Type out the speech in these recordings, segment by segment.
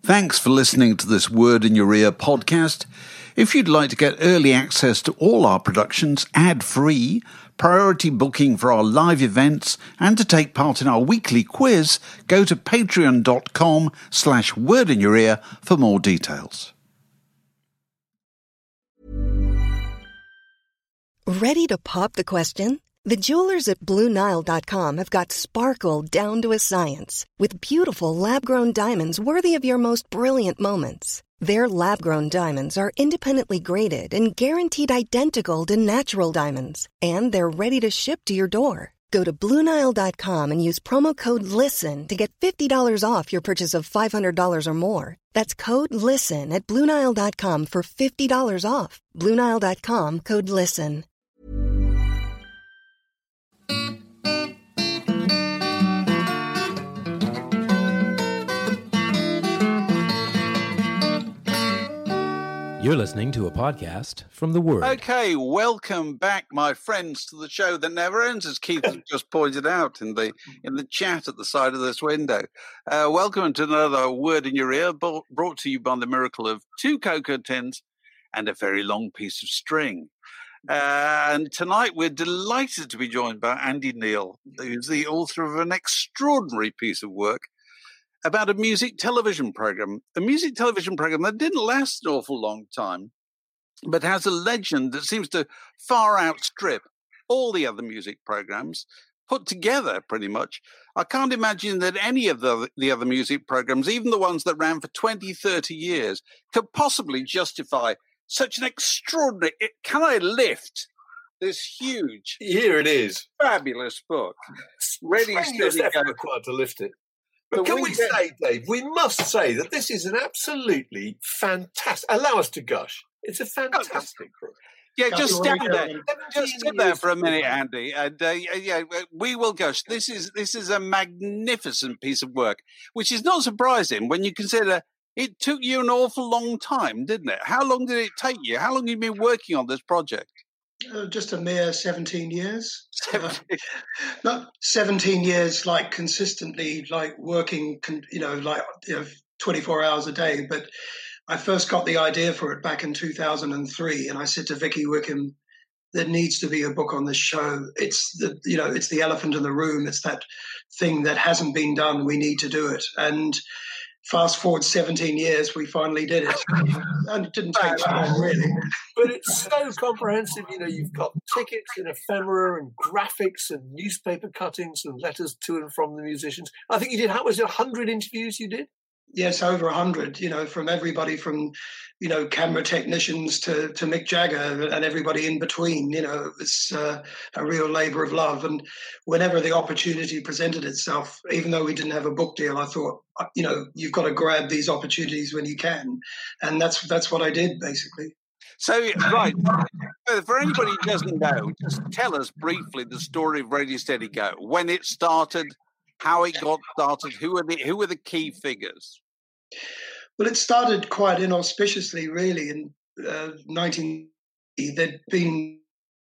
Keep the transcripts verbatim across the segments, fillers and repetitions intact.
Thanks for listening to this Word in Your Ear podcast. If you'd like to get early access to all our productions ad-free, priority booking for our live events, and to take part in our weekly quiz, go to patreon.com slash word in your ear for more details. Ready to pop the question? The jewelers at Blue Nile dot com have got sparkle down to a science with beautiful lab-grown diamonds worthy of your most brilliant moments. Their lab-grown diamonds are independently graded and guaranteed identical to natural diamonds, and they're ready to ship to your door. Go to Blue Nile dot com and use promo code LISTEN to get fifty dollars off your purchase of five hundred dollars or more. That's code LISTEN at Blue Nile dot com for fifty dollars off. Blue Nile dot com, code LISTEN. You're listening to a podcast from The Word. Okay, welcome back, my friends, to the show that never ends, as Keith has just pointed out in the in the chat at the side of this window. Uh, welcome to another Word in Your Ear, brought to you by the miracle of two cocoa tins and a very long piece of string. Uh, and tonight we're delighted to be joined by Andy Neal, who's the author of an extraordinary piece of work about a music television program, a music television program that didn't last an awful long time, but has a legend that seems to far outstrip all the other music programs put together, pretty much. I can't imagine that any of the, the other music programs, even the ones that ran for twenty, thirty years, could possibly justify such an extraordinary... Can I lift this huge... Here it is. Fabulous book. Ready, steady, go. Required to lift it. But can we say, Dave, we must say that this is an absolutely fantastic... Allow us to gush. It's a fantastic book. Yeah, just stand there. Just sit there for a minute, Andy. And uh, yeah, we will gush. This is this is a magnificent piece of work, which is not surprising when you consider it took you an awful long time, didn't it? How long did it take you? How long have you been working on this project? Uh, just a mere seventeen years. seventeen. Uh, not seventeen years, like consistently, like working, you know, like you know, twenty-four hours a day. But I first got the idea for it back in two thousand three, and I said to Vicky Wickham, "There needs to be a book on this show. It's the, you know, it's the elephant in the room. It's that thing that hasn't been done. We need to do it." And fast forward seventeen years, we finally did it. And it didn't take so long, really. But it's so comprehensive. You know, you've got tickets and ephemera and graphics and newspaper cuttings and letters to and from the musicians. I think you did, how was it, one hundred interviews you did? Yes, over one hundred, you know, from everybody from, you know, camera technicians to, to Mick Jagger and everybody in between. You know, it was uh, a real labour of love. And whenever the opportunity presented itself, even though we didn't have a book deal, I thought, you know, you've got to grab these opportunities when you can. And that's that's what I did, basically. So, right, for anybody who doesn't know, just tell us briefly the story of Ready, Steady, Go, when it started, how it got started, who are the, who are the key figures? Well, it started quite inauspiciously, really, in uh, nineteen eighty. There'd been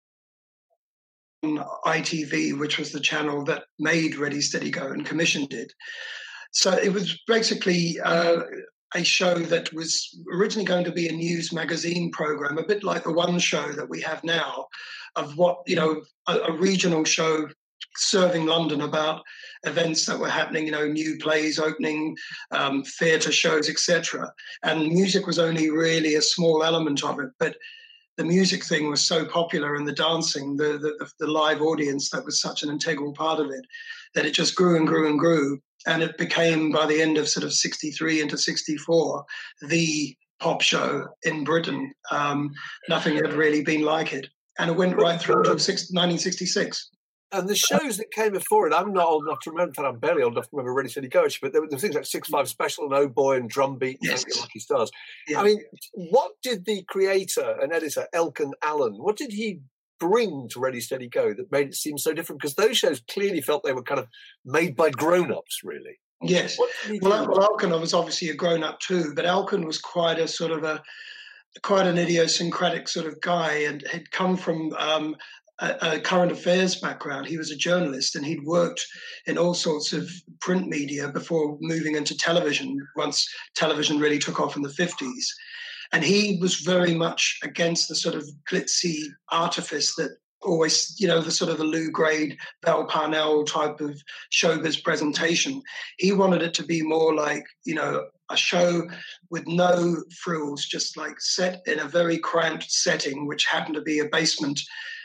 on I T V, which was the channel that made Ready, Steady, Go and commissioned it. So it was basically uh, a show that was originally going to be a news magazine program, a bit like the One Show that we have now, of what, you know, a, a regional show serving London about events that were happening, you know, new plays opening, um, theatre shows, et cetera. And music was only really a small element of it, but the music thing was so popular, and the dancing, the, the the live audience, that was such an integral part of it, that it just grew and grew and grew. And it became, by the end of sort of sixty-three into sixty-four, the pop show in Britain. Um, nothing had really been like it. And it went right through to nineteen sixty-six. And the shows that came before it, I'm not old enough to remember, in fact, I'm barely old enough to remember Ready, Steady, Go, but there were, there were things like Six Five Special and Oh Boy and Drumbeat and Yes. Lucky Stars. Yeah. I mean, what did the creator and editor, Elkan Allen, what did he bring to Ready, Steady, Go that made it seem so different? Because those shows clearly felt they were kind of made by grown-ups, really. Yes. Well, well, Elkan was obviously a grown-up too, but Elkan was quite a sort of a, quite an idiosyncratic sort of guy, and had come from um, a, a current affairs background. He was a journalist, and he'd worked in all sorts of print media before moving into television, once television really took off in the fifties. And he was very much against the sort of glitzy artifice that always, you know, the sort of the Lou Grade, Bell Parnell type of showbiz presentation. He wanted it to be more like, you know, a show with no frills, just like set in a very cramped setting, which happened to be a basement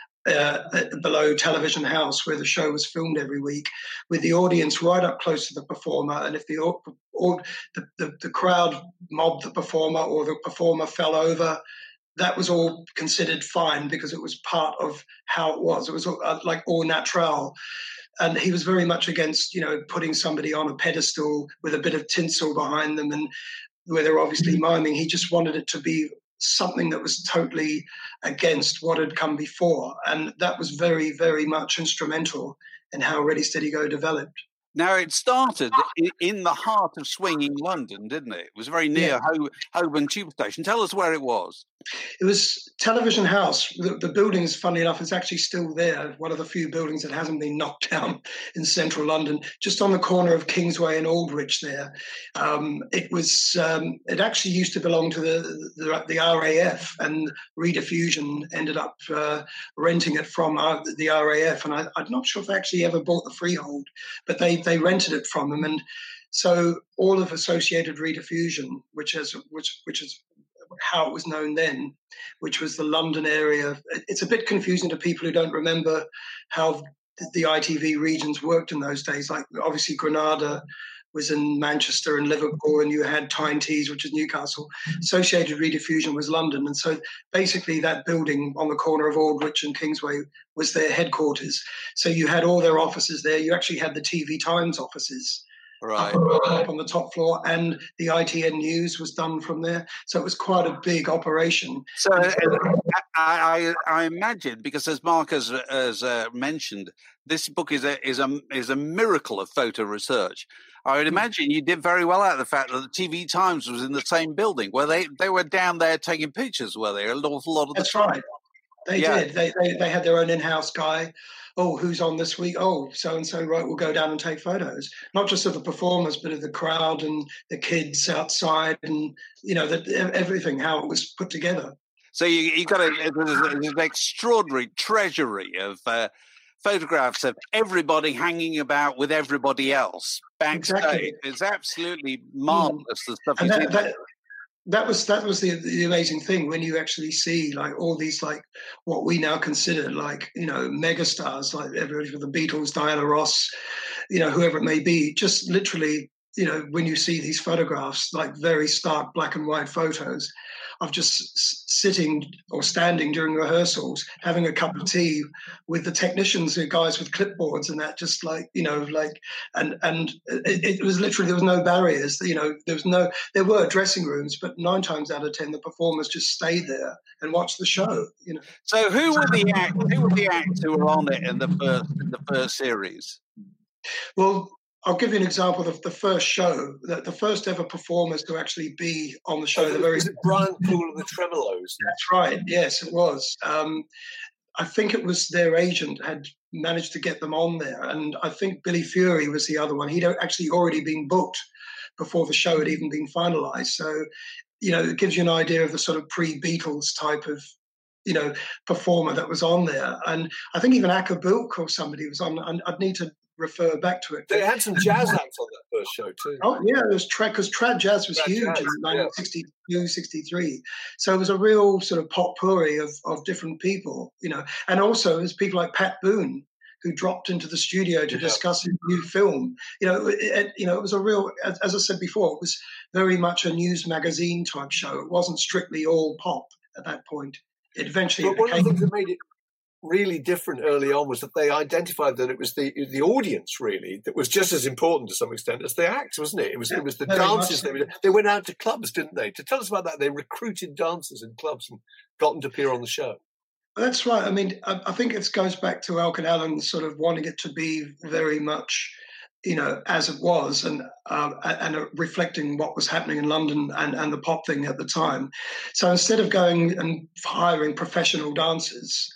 uh, below Television House where the show was filmed every week, with the audience right up close to the performer. And if the, or, the, the, the crowd mobbed the performer or the performer fell over, that was all considered fine because it was part of how it was. It was uh, like au naturel. And he was very much against, you know, putting somebody on a pedestal with a bit of tinsel behind them and where they're obviously miming. He just wanted it to be something that was totally against what had come before. And that was very, very much instrumental in how Ready, Steady, Go developed. Now, it started in the heart of swinging London, didn't it? It was very near yeah. Holborn Tube Station. Tell us where it was. It was Television House. The, the building's, funny enough, is actually still there. One of the few buildings that hasn't been knocked down in central London, just on the corner of Kingsway and Aldwych there. Um, it was. Um, it actually used to belong to the the, the R A F, and Rediffusion ended up uh, renting it from our, the R A F. And I, I'm not sure if they actually ever bought the freehold, but they, they rented it from them. And so all of Associated Rediffusion, which is which which is how it was known then, which was the London area. It's a bit confusing to people who don't remember how the I T V regions worked in those days. Like obviously Granada was in Manchester and Liverpool, and you had Tyne Tees, which is Newcastle. Associated Rediffusion was London. And so basically that building on the corner of Aldwych and Kingsway was their headquarters. So you had all their offices there. You actually had the T V Times offices Right. Up, up on the top floor, and the I T N News was done from there. So it was quite a big operation. So uh, I, I, I imagine, because as Mark has, has uh, mentioned, this book is a is a is a miracle of photo research. I would imagine you did very well out of the fact that the T V Times was in the same building, where they, they were down there taking pictures, were they? An awful lot of the That's time. right. They yeah. did. They, they they had their own in-house guy. Oh, who's on this week? Oh, so-and-so, right, we'll go down and take photos. Not just of the performers, but of the crowd and the kids outside and, you know, the, everything, how it was put together. So you, you got a, an extraordinary treasury of uh, photographs of everybody hanging about with everybody else backstage. Exactly. It's absolutely marvellous, the stuff and you that, did. That, That was that was the the amazing thing when you actually see like all these like what we now consider like, you know, megastars, like everybody from the Beatles, Diana Ross, you know, whoever it may be, just literally, you know, when you see these photographs, like very stark black and white photos of just sitting or standing during rehearsals, having a cup of tea with the technicians, the guys with clipboards and that, just like, you know, like, and and it, it was literally, there was no barriers, you know, there was no, there were dressing rooms, but nine times out of ten, the performers just stayed there and watched the show, you know. So who were the act, who were the acts who were on it in the first, in the first series? Well, I'll give you an example of the first show, that the first ever performers to actually be on the show. Oh, the very was it Brian Poole and the Tremolos? That's right. Yes, it was. Um, I think it was their agent had managed to get them on there, and I think Billy Fury was the other one. He'd actually already been booked before the show had even been finalised. So, you know, it gives you an idea of the sort of pre-Beatles type of, you know, performer that was on there. And I think even Acker Bilk or somebody was on. And I'd need to refer back to it. They had some jazz acts on that first show too. Oh yeah, it was trad, because trad jazz was trad huge jazz, in nineteen sixty-two, sixty-three. So it was a real sort of potpourri of, of different people, you know. And also there's people like Pat Boone, who dropped into the studio to yeah. discuss his new film. You know, it, it, you know, it was a real, as, as I said before, it was very much a news magazine type show. It wasn't strictly all pop at that point. It eventually but it one became... of the things that made it really different early on was that they identified that it was the the audience really that was just as important to some extent as the acts, wasn't it? It was yeah, it was the dances. They, they went out to clubs, didn't they? To tell us about that, they recruited dancers in clubs and got them to appear on the show. That's right. I mean, I, I think it goes back to Alken Allen sort of wanting it to be very much, you know, as it was, and uh, and uh, reflecting what was happening in London and, and the pop thing at the time. So instead of going and hiring professional dancers,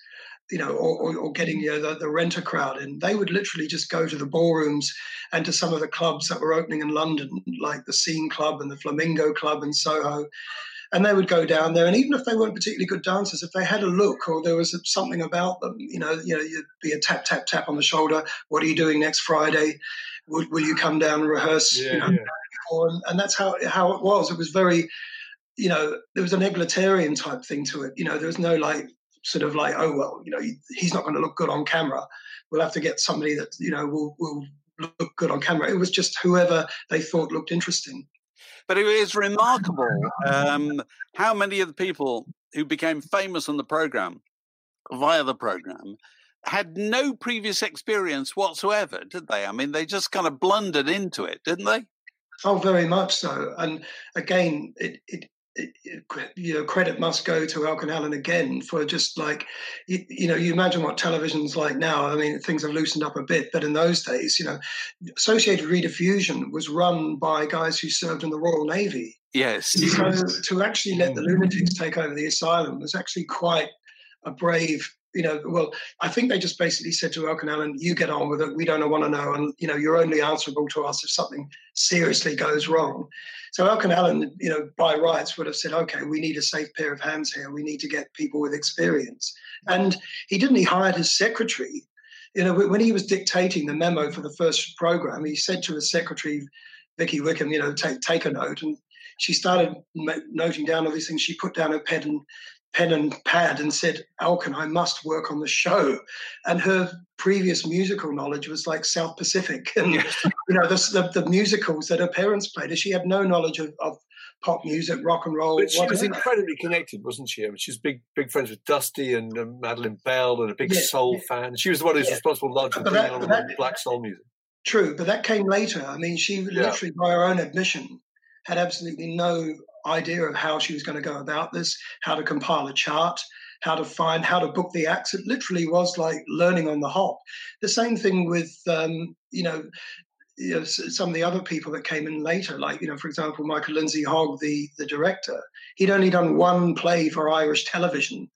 you know, or, or, or getting you know, the, the renter crowd in. They would literally just go to the ballrooms and to some of the clubs that were opening in London, like the Scene Club and the Flamingo Club in Soho. And they would go down there, and even if they weren't particularly good dancers, if they had a look or there was something about them, you know, you know, you'd be a tap, tap, tap on the shoulder. What are you doing next Friday? Will, will you come down and rehearse? Yeah, you know, yeah. and, and that's how how it was. It was very, you know, there was an egalitarian type thing to it. You know, there was no like sort of like, oh well, you know, he's not going to look good on camera. We'll have to get somebody that you know will will look good on camera. It was just whoever they thought looked interesting. But it is remarkable um, how many of the people who became famous on the program, via the program, had no previous experience whatsoever, did they? I mean, they just kind of blundered into it, didn't they? Oh, very much so. And again, it, it, it, it you know, credit must go to Alkan Allen again for just like, you, you know, you imagine what television's like now. I mean, things have loosened up a bit, but in those days, you know, Associated Rediffusion was run by guys who served in the Royal Navy. Yes. So to actually let the lunatics take over the asylum was actually quite a brave, you know, well, I think they just basically said to Alkan Allen, you get on with it. We don't want to know. And, you know, you're only answerable to us if something seriously goes wrong. So Alkan Allen, you know, by rights would have said, okay, we need a safe pair of hands here. We need to get people with experience. And he didn't, he hired his secretary. You know, when he was dictating the memo for the first program, he said to his secretary, Vicky Wickham, you know, take, take a note. And she started noting down all these things. She put down her pen and pen and pad and said, Alkan, I must work on the show. And her previous musical knowledge was like South Pacific and, yeah. you know, the, the, the musicals that her parents played. She had no knowledge of, of pop music, rock and roll. But she whatever. was incredibly connected, wasn't she? I mean, she was big, big friends with Dusty and um, Madeline Bell and a big yeah. soul fan. She was the one who's yeah. responsible largely for bringing on that, black soul music. True, but that came later. I mean, she yeah. literally, by her own admission, had absolutely no idea of how she was going to go about this, how to compile a chart, how to find, how to book the acts. It literally was like learning on the hop. The same thing with, um, you know, you know, some of the other people that came in later, like, you know, for example, Michael Lindsay Hogg, the, the director, he'd only done one play for Irish television.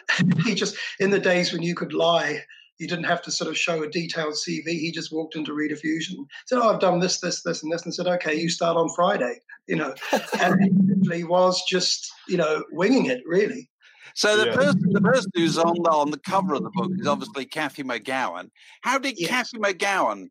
He just, in the days when you could lie, you didn't have to sort of show a detailed C V. He just walked into Rediffusion, said, oh, I've done this, this, this, and this, and said, okay, you start on Friday, you know. And he literally was just, you know, winging it, really. So the yeah. person, the person who's on the, on the cover of the book is obviously Cathy McGowan. How did Yes. Cathy McGowan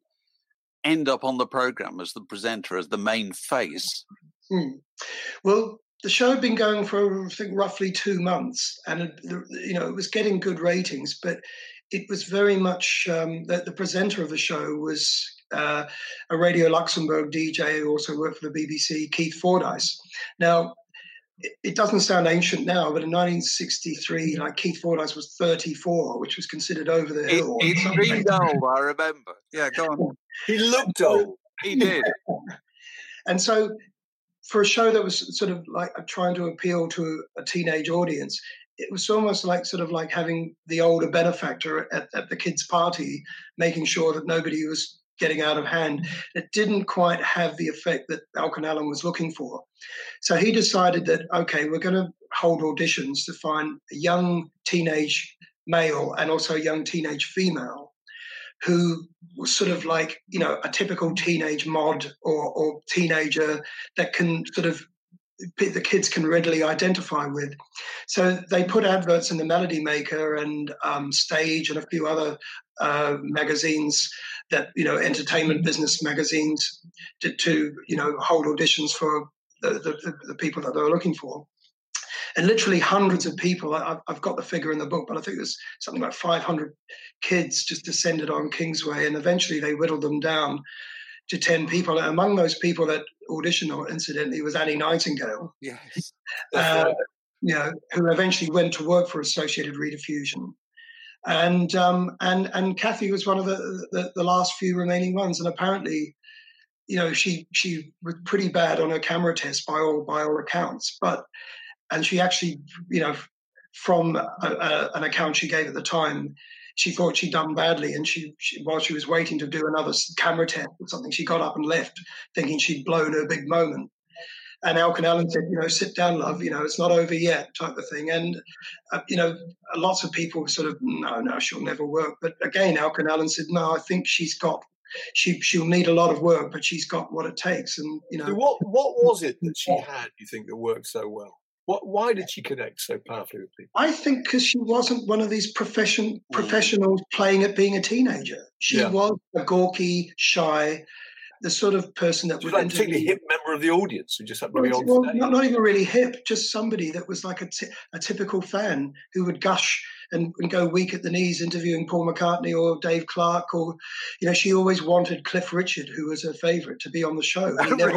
end up on the program as the presenter, as the main face? Hmm. Well, the show had been going for, I think, roughly two months, and it, you know, it was getting good ratings, but it was very much um, that the presenter of the show was uh, a Radio Luxembourg D J who also worked for the B B C, Keith Fordyce. Now, it, it doesn't sound ancient now, but in nineteen sixty-three, like Keith Fordyce was thirty-four, which was considered over the hill. He, he seemed old, I remember. Yeah, go on. He looked old. He did. And so, for a show that was sort of like trying to appeal to a teenage audience, it was almost like sort of like having the older benefactor at, at the kids' party, making sure that nobody was getting out of hand. It didn't quite have the effect that Alkan Allen was looking for. So he decided that, okay, we're going to hold auditions to find a young teenage male and also a young teenage female who was sort of like, you know, a typical teenage mod or, or teenager that can sort of, the kids can readily identify with. So they put adverts in the Melody Maker and um, Stage and a few other uh, magazines that, you know, entertainment business magazines to, to you know, hold auditions for the, the, the people that they were looking for. And literally hundreds of people, I've, I've got the figure in the book, but I think there's something like five hundred kids just descended on Kingsway, and eventually they whittled them down to ten people. And among those people that auditioned, incidentally, was Annie Nightingale. Yes. Uh, you know, who eventually went to work for Associated Rediffusion. And um, and and Cathy was one of the, the, the last few remaining ones. And apparently, you know, she she was pretty bad on her camera test by all by all accounts. But and she actually, you know, from a, a, an account she gave at the time, she thought she'd done badly, and she, she while she was waiting to do another camera test or something, she got up and left, thinking she'd blown her big moment. And Alcan Allen said, you know, sit down, love, you know, it's not over yet, type of thing. And, uh, you know, lots of people sort of, no, no, she'll never work. But again, Alcan Allen said, no, I think she's got, she, she'll need a lot of work, but she's got what it takes. And, you know. So what, what was it that she had, you think, that worked so well? What, why did she connect so powerfully with people? I think because she wasn't one of these profession, professionals playing at being a teenager. She yeah. was a gawky, shy, the sort of person that was would like a particularly hip member of the audience who just happened well, to be on well, stage. Not, not even really hip, just somebody that was like a, t- a typical fan who would gush and, and go weak at the knees interviewing Paul McCartney or Dave Clark, or, you know, she always wanted Cliff Richard, who was her favourite, to be on the show. And no,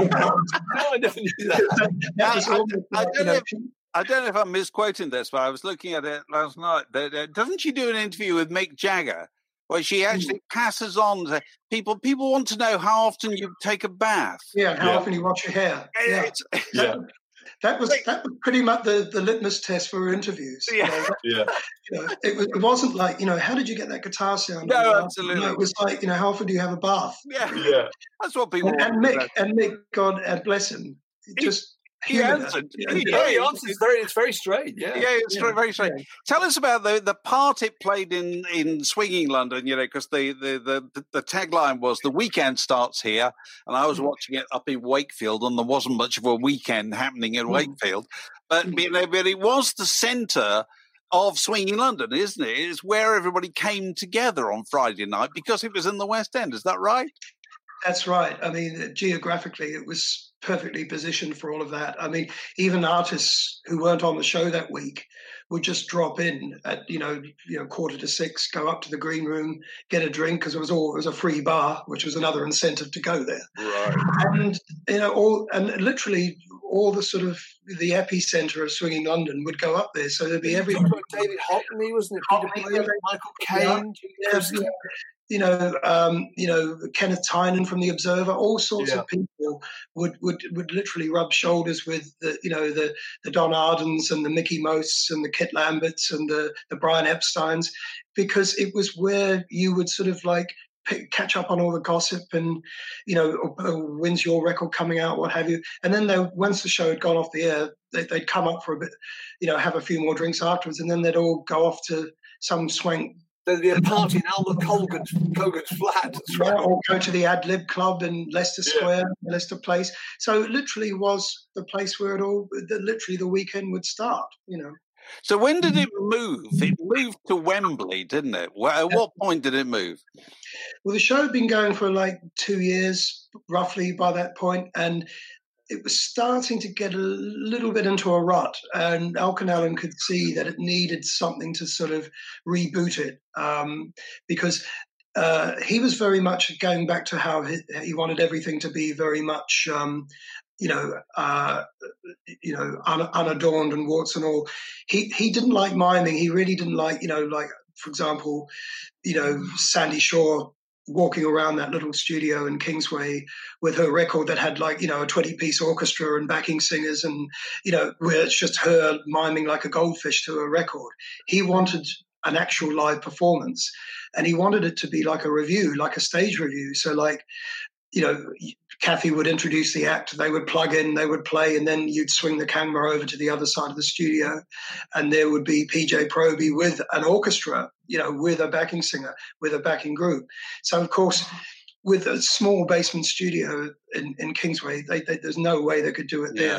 I never knew that. that was I, I, almost, I, you don't know, know if, I don't know if I'm misquoting this, but I was looking at it last night. Doesn't she do an interview with Mick Jagger where she actually passes on to people? People want to know how often you take a bath. Yeah, how yeah. often you wash your hair. Yeah, It's, yeah. That was that was pretty much the, the litmus test for interviews. Yeah, you know, yeah. You know, it, was, it wasn't like, you know, how did you get that guitar sound? No, absolutely. No, it was like, you know, how often do you have a bath? Yeah, yeah. That's what people and, want. And Mick, and Mick, God and bless him, just. He answered. You He, know, Yeah, he answers very. It's very straight. Yeah, yeah, it's yeah, very straight. yeah. Tell us about the, the part it played in, in Swinging London. You know, because the, the, the, the tagline was "The weekend starts here," and I was watching it up in Wakefield, and there wasn't much of a weekend happening in Wakefield, but you know, but it was the centre of Swinging London, isn't it? It's where everybody came together on Friday night because it was in the West End. Is that right? That's right. I mean, geographically, it was perfectly positioned for all of that. I mean, even artists who weren't on the show that week would just drop in at, you know, you know, quarter to six, go up to the green room, get a drink, because it was all it was a free bar, which was another incentive to go there. Right. And you know, all and literally all the sort of the epicenter of Swinging London would go up there. So there'd be every David Hockney, wasn't it? Peter Hockney, Blair, Michael Caine, yeah, yeah, yeah. You know, um, you know, Kenneth Tynan from The Observer, all sorts yeah. of people would, would would literally rub shoulders with the, you know, the the Don Ardens and the Mickey Mosts and the Kit Lamberts and the the Brian Epsteins, because it was where you would sort of like pick, catch up on all the gossip and, you know, or, or when's your record coming out, what have you. And then they, once the show had gone off the air, they, they'd come up for a bit, you know, have a few more drinks afterwards, and then they'd all go off to some swank. There'd be a party in Alma Colgan's, Colgan's flat. That's right. Yeah, or go to the Ad Lib Club in Leicester Yeah. Square, Leicester Place. So it literally was the place where it all, the, literally the weekend would start, you know. So when did it move? It moved to Wembley, didn't it? Well, at what point did it move? Well, the show had been going for like two years, roughly, by that point, and it was starting to get a little bit into a rut, and Alcan Allen could see that it needed something to sort of reboot it, um, because uh, he was very much going back to how he, he wanted everything to be very much, um, you know, uh, you know, un, unadorned and warts and all. He he didn't like miming. He really didn't like, you know, like for example, you know, Sandy Shaw walking around that little studio in Kingsway with her record that had like, you know, a twenty-piece orchestra and backing singers and, you know, where it's just her miming like a goldfish to a record. He wanted an actual live performance, and he wanted it to be like a review, like a stage review. So like, you know, Kathy would introduce the act, they would plug in, they would play, and then you'd swing the camera over to the other side of the studio, and there would be P J Proby with an orchestra, you know, with a backing singer, with a backing group. So, of course, with a small basement studio in, in Kingsway, they, they, there's no way they could do it Yeah. there.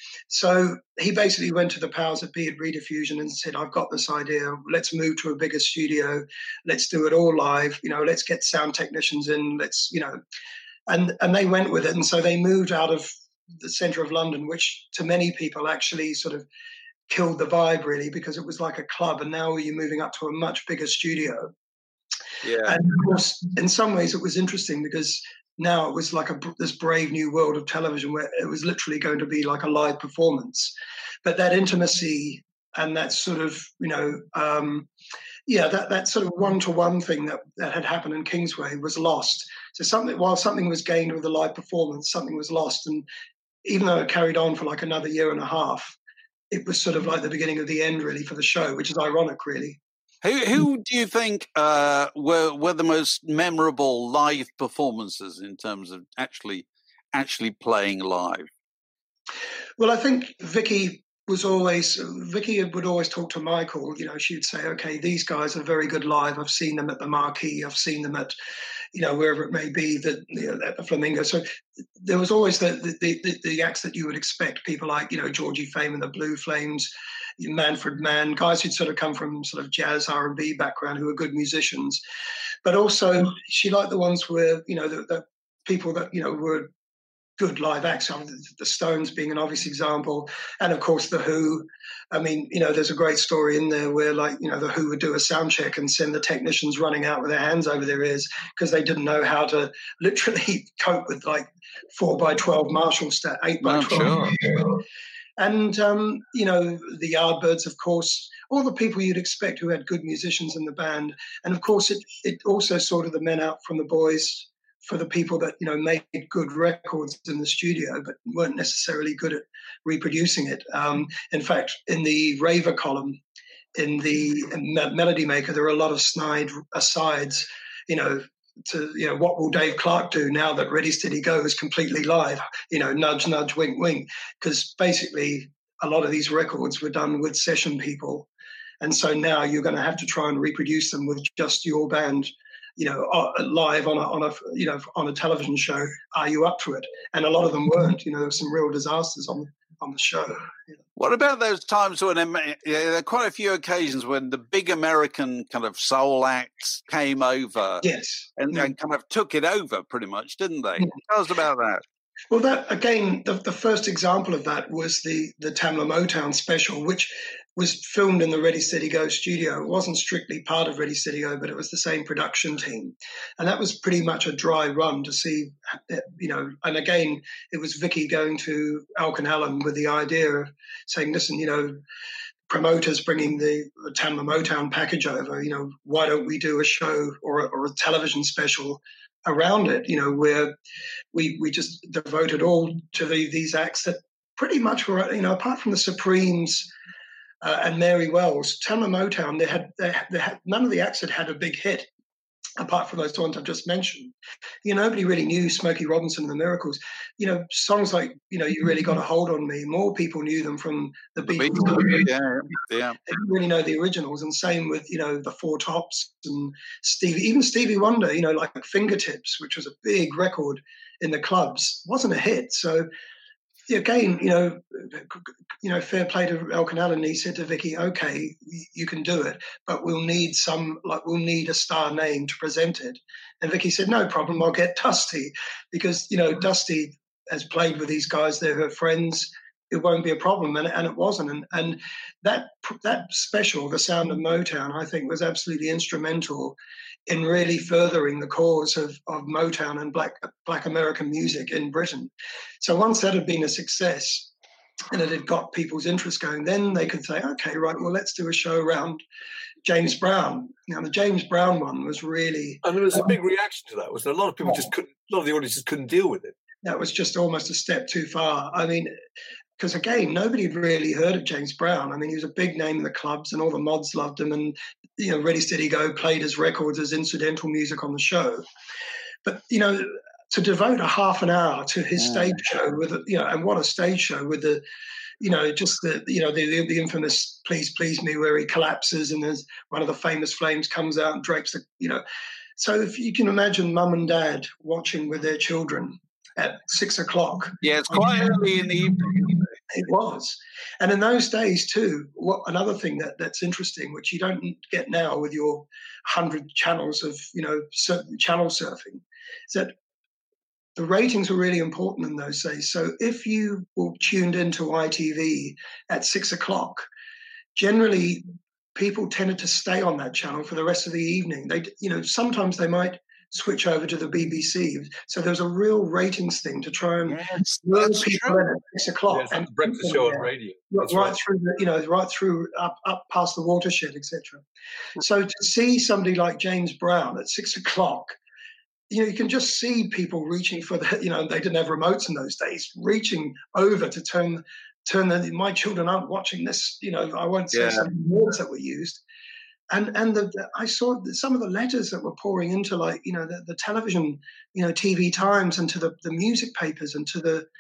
So he basically went to the powers that be at Rediffusion and said, I've got this idea. Let's move to a bigger studio. Let's do it all live. You know, let's get sound technicians in. Let's, you know, and, and they went with it. And so they moved out of the centre of London, which to many people actually sort of killed the vibe, really, because it was like a club. And now you're moving up to a much bigger studio. Yeah. And of course, in some ways it was interesting because now it was like a, this brave new world of television where it was literally going to be like a live performance. But that intimacy and that sort of, you know, um, yeah, that, that sort of one-to-one thing that, that had happened in Kingsway was lost. So something, while something was gained with the live performance, something was lost. And even though it carried on for like another year and a half, it was sort of like the beginning of the end, really, for the show, which is ironic, really. Who who do you think uh, were were the most memorable live performances in terms of actually actually playing live? Well, I think Vicky was always, Vicky would always talk to Michael. You know, she'd say, okay, these guys are very good live. I've seen them at the Marquee. I've seen them at, you know, wherever it may be, that, you know, at the Flamingo. So there was always the, the, the, the acts that you would expect, people like, you know, Georgie Fame and the Blue Flames, Manfred Mann, guys who'd sort of come from sort of jazz R and B background who were good musicians. But also she liked the ones where, you know, the, the people that, you know, were good live acts, the Stones being an obvious example, and of course the Who. I mean, you know, there's a great story in there where, like, you know, the Who would do a sound check and send the technicians running out with their hands over their ears because they didn't know how to literally cope with like four by twelve Marshall stat, eight by twelve. Sure. And um, you know, the Yardbirds, of course, all the people you'd expect who had good musicians in the band, and of course it it also sorted the men out from the boys for the people that, you know, made good records in the studio but weren't necessarily good at reproducing it. Um, in fact, in the Raver column, in the Melody Maker, there are a lot of snide asides, you know, to, you know, what will Dave Clark do now that Ready Steady Go is completely live? You know, nudge, nudge, wink, wink. Because basically a lot of these records were done with session people. And so now you're going to have to try and reproduce them with just your band, you know, live on a, on a, you know, on a television show. Are you up to it? And a lot of them weren't. You know, there were some real disasters on on the show. You know. What about those times when, yeah, there are quite a few occasions when the big American kind of soul acts came over, yes, and, yeah. and kind of took it over, pretty much, didn't they? Yeah. Tell us about that. Well, that again, the, the first example of that was the the Tamla Motown special, which was filmed in the Ready Steady Go studio. It wasn't strictly part of Ready Steady Go, but it was the same production team, and that was pretty much a dry run to see, you know. And again, it was Vicky going to Alcan Allen with the idea of saying, "Listen, you know, promoters bringing the Tamla Motown package over. You know, why don't we do a show or a, or a television special around it, you know, where we we just devoted all to the, these acts that pretty much were, you know, apart from the Supremes uh, and Mary Wells, Tamla Motown, they had, they, they had none of the acts had had a big hit apart from those ones I've just mentioned. You know, nobody really knew Smokey Robinson and the Miracles. You know, songs like, you know, You Really Got a Hold on Me, more people knew them from the Beatles. Yeah, yeah. They didn't really know the originals, and same with, you know, the Four Tops and Stevie, even Stevie Wonder, you know, like Fingertips, which was a big record in the clubs, wasn't a hit. So again, you know, you know, fair play to Alcan Allen. He said to Vicky, "Okay, you can do it, but we'll need some, like, we'll need a star name to present it." And Vicky said, "No problem, I'll get Dusty, because, you know, Dusty has played with these guys; they're her friends. It won't be a problem." And, and it wasn't. And and that that special, The Sound of Motown, I think was absolutely instrumental in really furthering the cause of, of Motown and black black American music in Britain. So once that had been a success and it had got people's interest going, then they could say, okay, right, well, let's do a show around James Brown. Now, the James Brown one was really... And there was a big reaction to that, wasn't there? A lot of people just couldn't, a lot of the audiences couldn't deal with it. That was just almost a step too far. I mean, because again, nobody had really heard of James Brown. I mean, he was a big name in the clubs and all the mods loved him, and, you know, Ready Steady Go played his records as incidental music on the show. But, you know, to devote a half an hour to his yeah. stage show with, a, you know, and what a stage show with the, you know, just the, you know, the, the, the infamous Please Please Me, where he collapses and there's one of the famous flames comes out and drapes the, you know. So if you can imagine mum and dad watching with their children at six o'clock. Yeah, it's quite early in the evening. It was. And in those days too, what another thing that, that's interesting, which you don't get now with your hundred channels of, you know, channel surfing, is that the ratings were really important in those days. So if you were tuned into I T V at six o'clock, generally people tended to stay on that channel for the rest of the evening. They, you know, sometimes they might switch over to the B B C. So there's a real ratings thing to try and yes, lure people in at six o'clock. Yes, and the breakfast show on radio. Right, right through, the, you know, right through up, up past the watershed, et cetera. So to see somebody like James Brown at six o'clock, you know, you can just see people reaching for the, you know, they didn't have remotes in those days, reaching over to turn, turn the, my children aren't watching this, you know, I won't say yeah. some words that were used. And and the, the, I saw some of the letters that were pouring into, like, you know, the, the television, you know, T V Times, and to the, the music papers and to the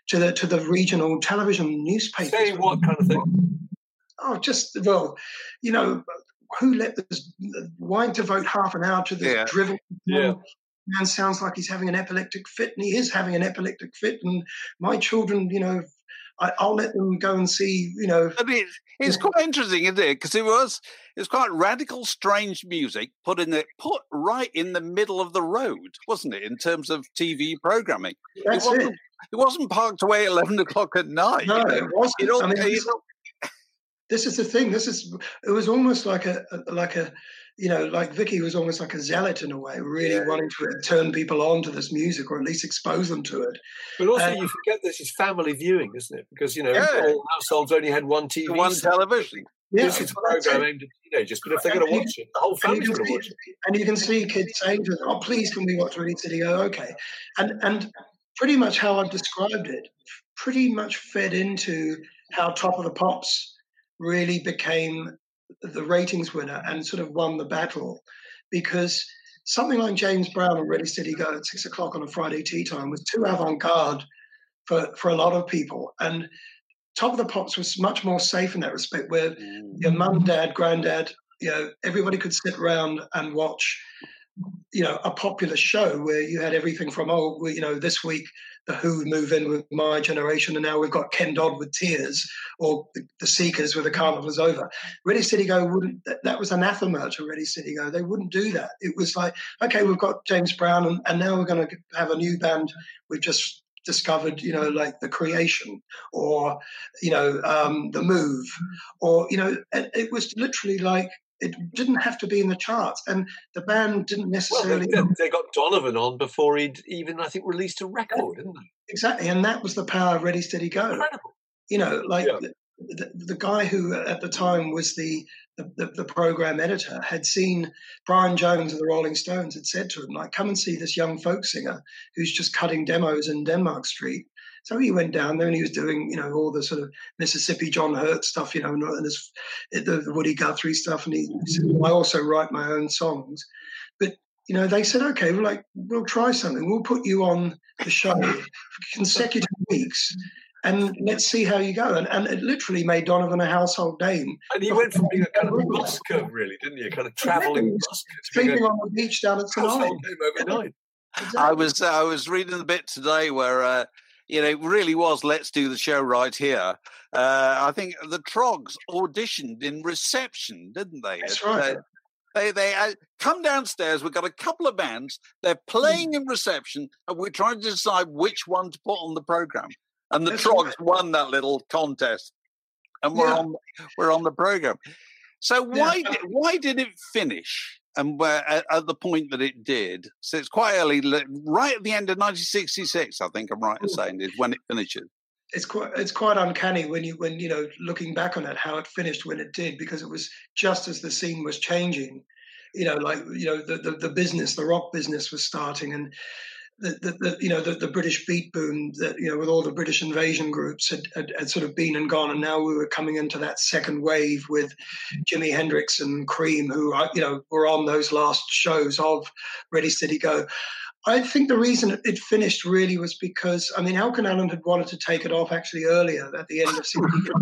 to the to the regional television newspapers. Say what kind of thing? Oh, just, well, you know, who let this, why devote half an hour to this Yeah. drivel? Yeah. Man sounds like he's having an epileptic fit, and he is having an epileptic fit. And my children, you know, I, I'll let them go and see, you know. But it, it's quite interesting, isn't it? Because it was it was quite radical, strange music put in the put right in the middle of the road, wasn't it? In terms of T V programming, That's it it. wasn't, it wasn't parked away at eleven o'clock at night. No, it wasn't. It all, I mean, it this, all- this is the thing. This is it was almost like a, a like a you know like Vicky was almost like a zealot in a way, really Yeah. wanting to turn people on to this music or at least expose them to it. But also, Uh, you forget this is family viewing, isn't it? Because, you know, Yeah. all households only had one T V. one set. television. Yeah, This is a well, that's it. program aimed at teenagers, but if they're going to And you- watch it, the whole And you, family's can going to see, watch it. and you can see kids saying to them, "Oh, please, can we watch Ready City Go?" Okay, and and pretty much how I've described it, pretty much fed into how Top of the Pops really became the ratings winner and sort of won the battle, because something like James Brown and Ready Steady Go at six o'clock on a Friday tea time was too avant-garde for for a lot of people, and Top of the Pops was much more safe in that respect, where your mum, dad, granddad, you know, everybody could sit around and watch, you know, a popular show where you had everything from, oh, well, you know, this week the Who move in with My Generation, and now we've got Ken Dodd with Tears, or the, the Seekers with The Carnival Is Over. Ready Steady Go wouldn't, that, that was anathema to Ready Steady Go. They wouldn't do that. It was like, okay, we've got James Brown, and, and now we're going to have a new band we've just discovered, you know, like The Creation, or, you know, um, The Move, or, you know, and it was literally like, it didn't have to be in the charts, and the band didn't Well, necessarily. they, they got Donovan on before he'd even, I think, released a record, didn't they? Exactly, and that was the power of Ready Steady Go. Incredible. You know, like Yeah. the, the, the guy who at the time was the, the, the, the program editor had seen Brian Jones of the Rolling Stones, had said to him, like, come and see this young folk singer who's just cutting demos in Denmark Street. So he went down there and he was doing, you know, all the sort of Mississippi John Hurt stuff, you know, and this, the, the Woody Guthrie stuff. And he said, I also write my own songs. But, you know, they said, okay, well, like, we'll try something. We'll put you on the show for consecutive weeks, and let's see how you go. And, and it literally made Donovan a household name. And he went from being a kind of busker, really, didn't he? A kind of travelling busker to being Sleeping a on the beach down at St. household name overnight. I was I was reading the bit today where uh, you know it really was Let's Do the Show Right Here. Uh, I think the Trogs auditioned in reception, didn't they? That's It, right. uh, They they uh, come downstairs. We've got a couple of bands. They're playing in reception, and we're trying to decide which one to put on the program. And the That's Trogs right. won that little contest, and we're Yeah. on we're on the program. So why Yeah. did, why did it finish? And where, at, at the point that it did, so it's quite early, li- right at the end of nineteen sixty-six. I think I'm right in saying is when it finishes. It's quite it's quite uncanny when you when you know looking back on it, how it finished when it did, because it was just as the scene was changing. You know, like you know the the, the business, the rock business was starting, and the, the, the you know the, the British beat boom that you know with all the British invasion groups had, had, had sort of been and gone, and now we were coming into that second wave with Jimi Hendrix and Cream, who you know were on those last shows of Ready Steady Go. I think the reason it finished really was because, I mean, Elkin Allen had wanted to take it off actually earlier at the end of sixty-five.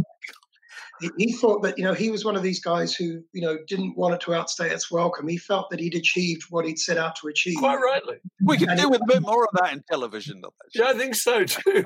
he, he thought that, you know, he was one of these guys who, you know, didn't want it to outstay its welcome. He felt that he'd achieved what he'd set out to achieve. Quite rightly. We could And do it- with a bit more of that in television. though, Yeah, I think so too.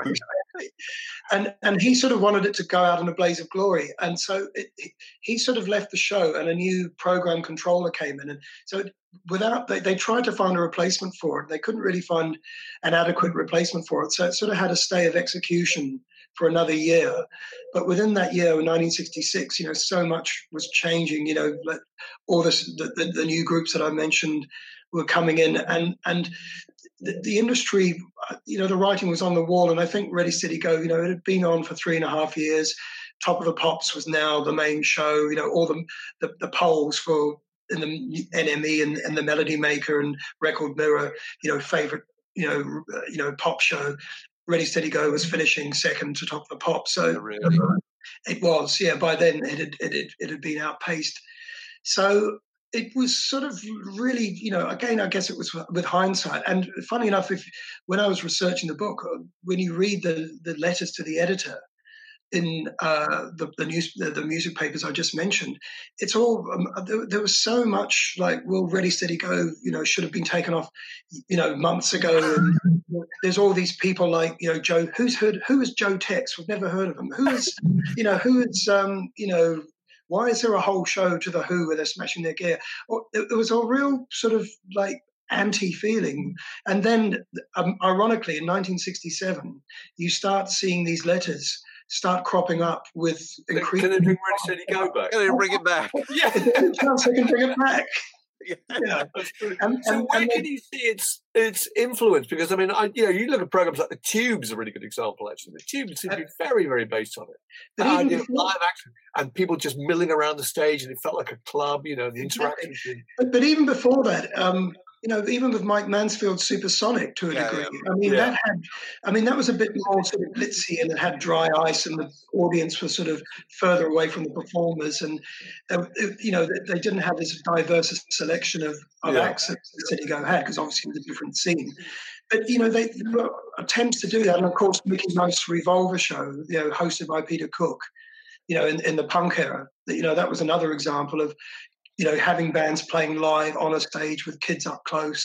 And and he sort of wanted it to go out in a blaze of glory. And so it, he, he sort of left the show, and a new program controller came in. And so it, without, they, they tried to find a replacement for it. They couldn't really find an adequate replacement for it. So it sort of had a stay of execution for another year. But within that year, in nineteen sixty-six, you know, so much was changing. You know, like all this, the, the, the new groups that I mentioned were coming in, and and the, the industry, you know, the writing was on the wall. And I think Ready Steady Go, you know, it had been on for three and a half years. Top of the Pops was now the main show. You know, all the the, the polls for in the N M E and, and the Melody Maker and Record Mirror, you know, favorite, you know, uh, you know, pop show. Ready Steady Go was finishing second to Top of the Pops. So Really? it was, yeah. By then, it had it had, it had been outpaced. So it was sort of really, you know, again, I guess it was with hindsight. And funny enough, if when I was researching the book, when you read the, the letters to the editor in uh, the the news the, the music papers I just mentioned, it's all um, there, there was so much like, well, Ready Steady Go, you know, should have been taken off, you know, months ago. And there's all these people like, you know, Joe. Who's heard? Who is Joe Tex? We've never heard of him. Who is, you know, who is, um, you know. Why is there a whole show to the Who where they're smashing their gear? Well, it, it was a real sort of like anti-feeling. And then, um, ironically, in nineteen sixty-seven, you start seeing these letters start cropping up with increasing. Can they bring Ready Steady Go back? Can they bring it back? Yeah, there's a chance they can bring it back. Yeah. Yeah. And, so and, where and can you see its its influence? Because I mean, I, you know, you look at programs like The Tube's a really good example. Actually, The Tube seems to be very, very based on it. But The even idea of before- live action and people just milling around the stage, and it felt like a club. You know, the interaction. Exactly. But, but even before that, um, you know, even with Mike Mansfield's Supersonic to a Yeah, degree, yeah. I mean, Yeah. that had, I mean, that was a bit more sort of glitzy, and it had dry ice, and the audience was sort of further away from the performers, and uh, it- you know, they, they didn't have this diverse selection of, of Yeah. acts that City Go had, because obviously it was a different scene. But you know, they there were attempts to do that, and of course, Mickey Mouse's Revolver show, you know, hosted by Peter Cook, you know, in, in the punk era, you know, that was another example of, you know, having bands playing live on a stage with kids up close.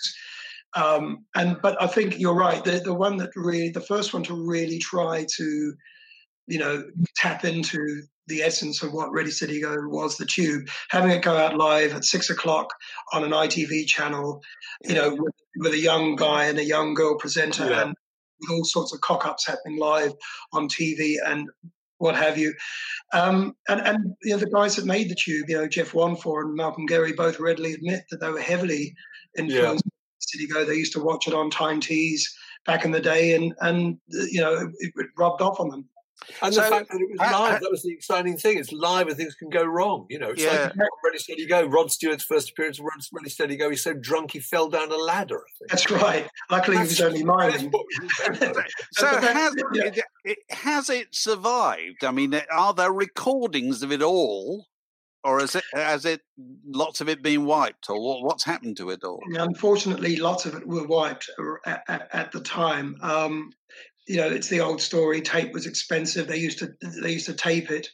Um, and but I think you're right. The the one that really, the first one to really try to, you know, tap into the essence of what Ready Steady Go was, The Tube, having it go out live at six o'clock on an I T V channel, you know, with, with a young guy and a young girl presenter, Yeah. and with all sorts of cock-ups happening live on T V and what have you. Um, and, and you know, the guys that made The Tube, you know, Jeff Wanfor and Malcolm Gary, both readily admit that they were heavily influenced by City Go. They used to watch it on Time Tees back in the day, and, and you know, it, it rubbed off on them. And So, the fact that it was I- live, I- that was the exciting thing. It's live and things can go wrong. You know, it's Yeah. like Ready Steady Go. Rod Stewart's first appearance of Ready Steady Go, he's so drunk he fell down a ladder, I think. That's right. Luckily, That's- it was only that's mine. what we remember. So But that- has yeah. it, it, has it survived? I mean, are there recordings of it all, or is it has it lots of it been wiped, or what, what's happened to it all? Unfortunately, lots of it were wiped at, at, at the time. Um, you know, it's the old story. Tape was expensive. They used to they used to tape it,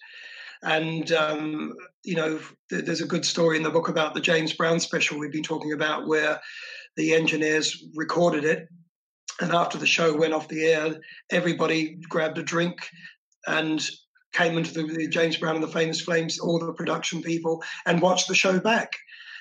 and um, you know, th- there's a good story in the book about the James Brown special we've been talking about, where the engineers recorded it, and after the show went off the air, everybody grabbed a drink and came into the, the James Brown and the Famous Flames, all the production people, and watched the show back.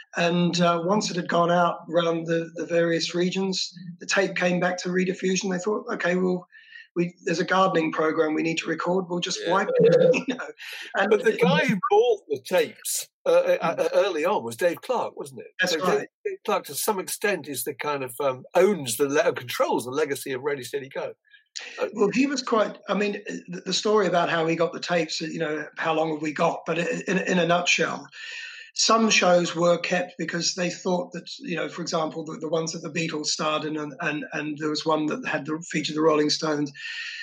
And uh, once it had gone out around the, the various regions, the tape came back to Rediffusion. They thought, okay, well, we, there's a gardening program we need to record. We'll just Yeah. wipe it. You know? And But the guy who bought the tapes uh, uh, early on was Dave Clark, wasn't it? That's so right. Dave, Dave Clark, to some extent, is the kind of um, owns the le- controls the legacy of Ready Steady Go. Uh, Well, he was quite. I mean, the, the story about how he got the tapes. You know, how long have we got? But in, in a nutshell, some shows were kept because they thought that, you know, for example, the, the ones that the Beatles starred in, and and, and there was one that had the featured the Rolling Stones.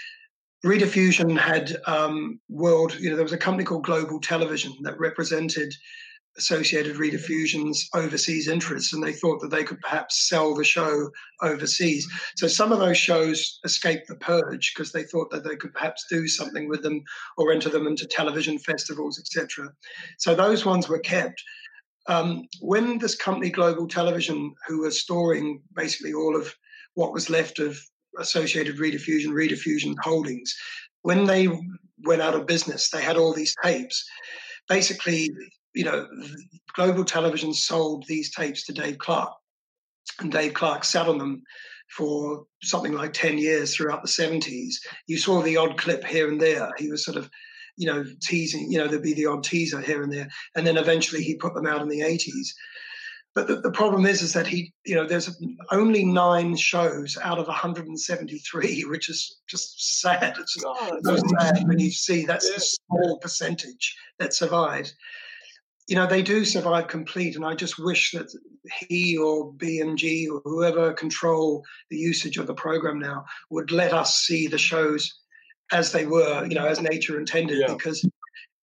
Rediffusion had um, world. You know, there was a company called Global Television that represented Associated Rediffusion's overseas interests, and they thought that they could perhaps sell the show overseas. So some of those shows escaped the purge because they thought that they could perhaps do something with them or enter them into television festivals, et cetera. So those ones were kept. Um, when this company, Global Television, who was storing basically all of what was left of Associated Rediffusion, Rediffusion Holdings, when they went out of business, they had all these tapes. Basically, you know, Global Television sold these tapes to Dave Clark, and Dave Clark sat on them for something like ten years throughout the seventies. You saw the odd clip here and there. He was sort of, you know, teasing, you know, there'd be the odd teaser here and there. And then eventually he put them out in the eighties. But the, the problem is, is that he, you know, there's only nine shows out of one hundred seventy-three, which is just sad. It's just God, so sad when you see that's Yeah. the small percentage that survives. You know, they do survive complete, and I just wish that he or B M G or whoever control the usage of the program now would let us see the shows as they were, you know, as nature intended, Yeah. because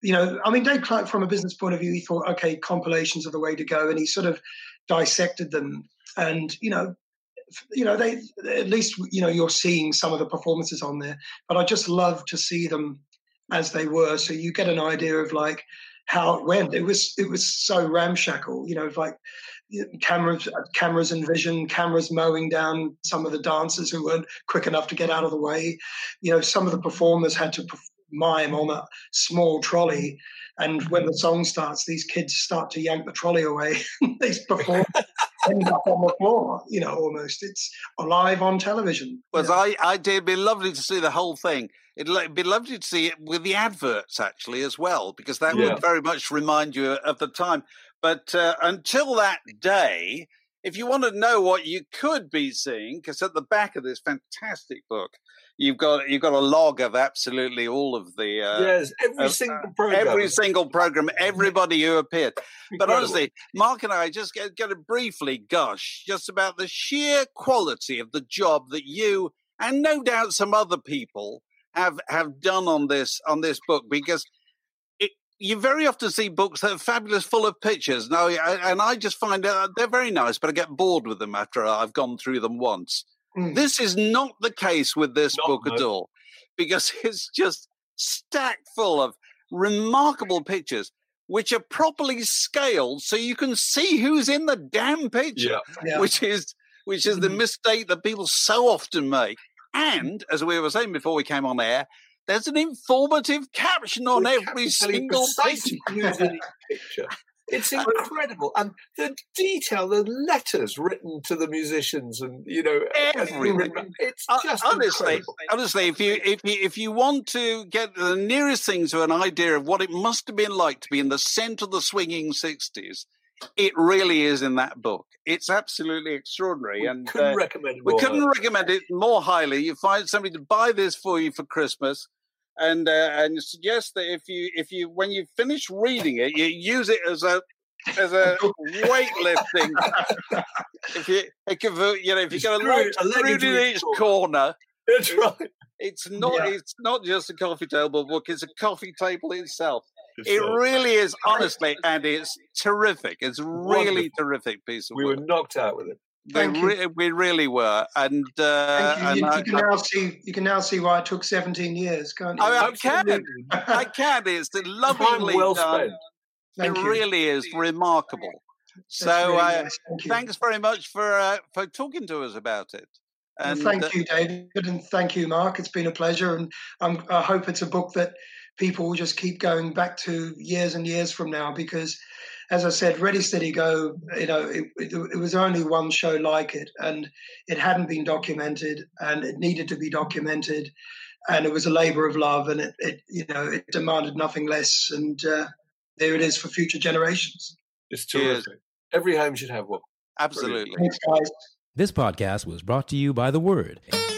you know, I mean, Dave Clark, from a business point of view, he thought, okay, compilations are the way to go, and he sort of dissected them. And you know, you know, they at least you know you're seeing some of the performances on there. But I just love to see them as they were, so you get an idea of like how it went. It was it was so ramshackle, you know, like cameras, cameras and vision, cameras mowing down some of the dancers who weren't quick enough to get out of the way. You know, some of the performers had to mime on a small trolley, and when the song starts, these kids start to yank the trolley away. These performers end up on the floor, you know, almost. It's live on television. Well, I, I did. It'd be lovely to see the whole thing. It'd be lovely to see it with the adverts, actually, as well, because that yeah. would very much remind you of the time. But uh, until that day, if you want to know what you could be seeing, because at the back of this fantastic book, you've got you've got a log of absolutely all of the uh, yes, every uh, single program, every single program, everybody who appeared. But honestly, Mark and I just going to briefly gush just about the sheer quality of the job that you and no doubt some other people have have done on this on this book, because it, you very often see books that are fabulous, full of pictures. Now, and I just find uh, they're very nice, but I get bored with them after I've gone through them once. Mm. This is not the case with this not book much. At all, because it's just stacked full of remarkable pictures, which are properly scaled so you can see who's in the damn picture, yeah. Yeah. which is which is mm. the mistake that people so often make. And, as we were saying before we came on air, there's an informative caption on We're every single picture. picture. It's incredible. And the detail, the letters written to the musicians and, you know, everything. It's just honestly, incredible. honestly, if you, if you, if you want to get the nearest thing to an idea of what it must have been like to be in the centre of the swinging sixties, it really is in that book. It's absolutely extraordinary. We and couldn't uh, recommend it we more. couldn't recommend it more highly. You find somebody to buy this for you for Christmas, and uh, and suggest that if you if you when you finish reading it, you use it as a as a weightlifting. if you if you you know if you got a leg in each corner, that's right. It's not Yeah. it's not just a coffee table book. It's a coffee table itself. It really is, honestly, and it's terrific. It's a really Wonderful. terrific piece of We work. were knocked out with it. They re- we really were, and, uh, Thank you. and You, I, you can now see. You can now see why it took seventeen years, can't you? I, I can, I can. It's lovingly well done. spent. Thank it you. really is remarkable. That's So, really uh, nice. Thank you. thanks very much for uh, for talking to us about it. And And thank uh, you, David, and thank you, Mark. It's been a pleasure, and I'm, I hope it's a book that people will just keep going back to years and years from now. Because, as I said, Ready Steady Go, you know, it, it, it was only one show like it, and it hadn't been documented, and it needed to be documented, and it was a labour of love, and it, it you know, it demanded nothing less, and uh, there it is for future generations. It's terrific. Every home should have one. absolutely. Thanks, guys. This podcast was brought to you by The Word.